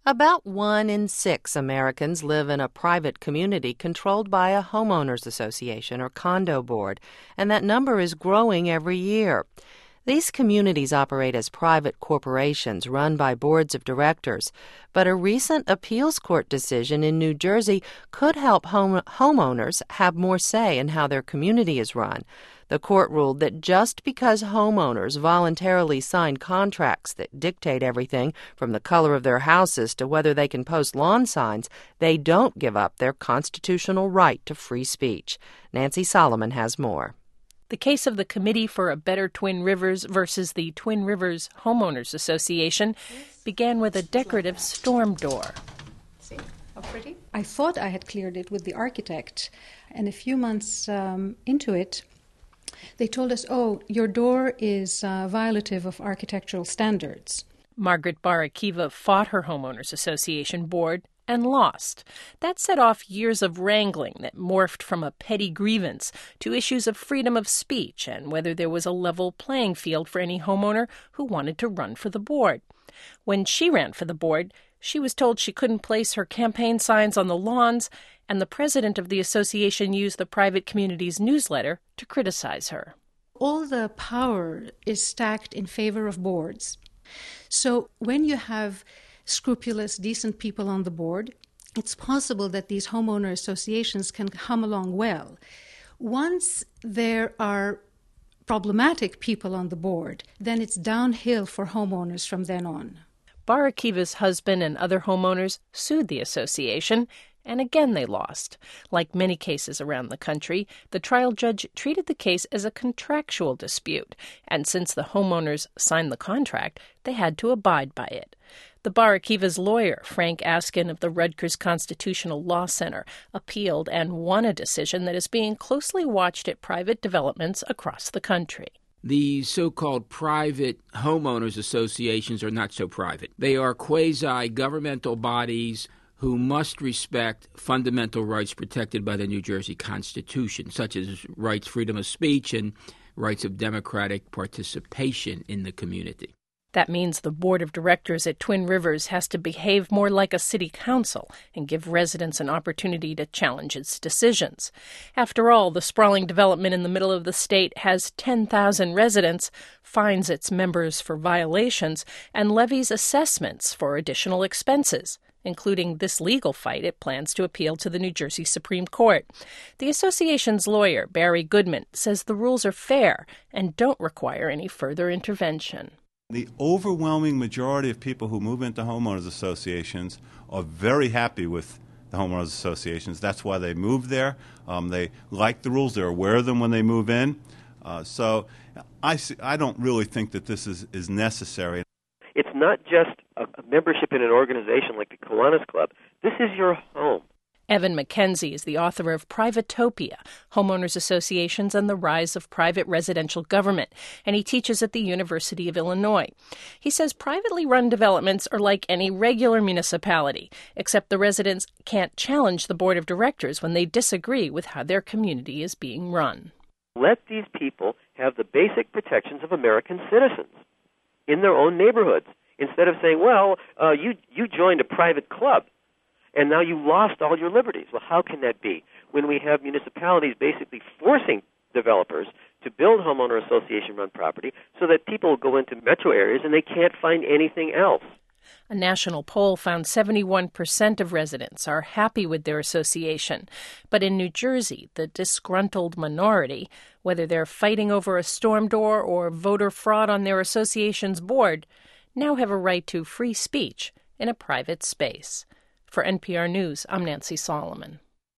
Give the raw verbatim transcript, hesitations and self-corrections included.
About one in six Americans live in a private community controlled by a homeowners association or condo board, and that number is growing every year. These communities operate as private corporations run by boards of directors, but a recent appeals court decision in New Jersey could help home homeowners have more say in how their community is run. The court ruled that just because homeowners voluntarily sign contracts that dictate everything from the color of their houses to whether they can post lawn signs, they don't give up their constitutional right to free speech. Nancy Solomon has more. The case of the Committee for a Better Twin Rivers versus the Twin Rivers Homeowners Association began with a decorative storm door. See how pretty? I thought I had cleared it with the architect, and a few months um, into it, they told us, oh, your door is uh, violative of architectural standards. Margaret Barakiva fought her homeowners association board and lost. That set off years of wrangling that morphed from a petty grievance to issues of freedom of speech and whether there was a level playing field for any homeowner who wanted to run for the board. When she ran for the board, she was told she couldn't place her campaign signs on the lawns, and the president of the association used the private community's newsletter to criticize her. All the power is stacked in favor of boards. So when you have scrupulous, decent people on the board, it's possible that these homeowner associations can hum along well. Once there are problematic people on the board, then it's downhill for homeowners from then on. Barakiva's husband and other homeowners sued the association, and again they lost. Like many cases around the country, the trial judge treated the case as a contractual dispute, and since the homeowners signed the contract, they had to abide by it. The Barakiva's lawyer, Frank Askin of the Rutgers Constitutional Law Center, appealed and won a decision that is being closely watched at private developments across the country. The so-called private homeowners associations are not so private. They are quasi-governmental bodies who must respect fundamental rights protected by the New Jersey Constitution, such as rights, freedom of speech, and rights of democratic participation in the community. That means the board of directors at Twin Rivers has to behave more like a city council and give residents an opportunity to challenge its decisions. After all, the sprawling development in the middle of the state has ten thousand residents, fines its members for violations, and levies assessments for additional expenses, including this legal fight it plans to appeal to the New Jersey Supreme Court. The association's lawyer, Barry Goodman, says the rules are fair and don't require any further intervention. The overwhelming majority of people who move into homeowners associations are very happy with the homeowners associations. That's why they move there. Um, they like the rules. They're aware of them when they move in. Uh, so I, see, I don't really think that this is, is necessary. It's not just a, a membership in an organization like the Kiwanis Club. This is your home. Evan McKenzie is the author of Privatopia, Homeowners Associations and the Rise of Private Residential Government, and he teaches at the University of Illinois. He says privately run developments are like any regular municipality, except the residents can't challenge the board of directors when they disagree with how their community is being run. Let these people have the basic protections of American citizens in their own neighborhoods, instead of saying, well, uh, you, you joined a private club, and now you lost all your liberties. Well, how can that be when we have municipalities basically forcing developers to build homeowner association-run property so that people will go into metro areas and they can't find anything else? A national poll found seventy-one percent of residents are happy with their association. But in New Jersey, the disgruntled minority, whether they're fighting over a storm door or voter fraud on their association's board, now have a right to free speech in a private space. For N P R News, I'm Nancy Solomon.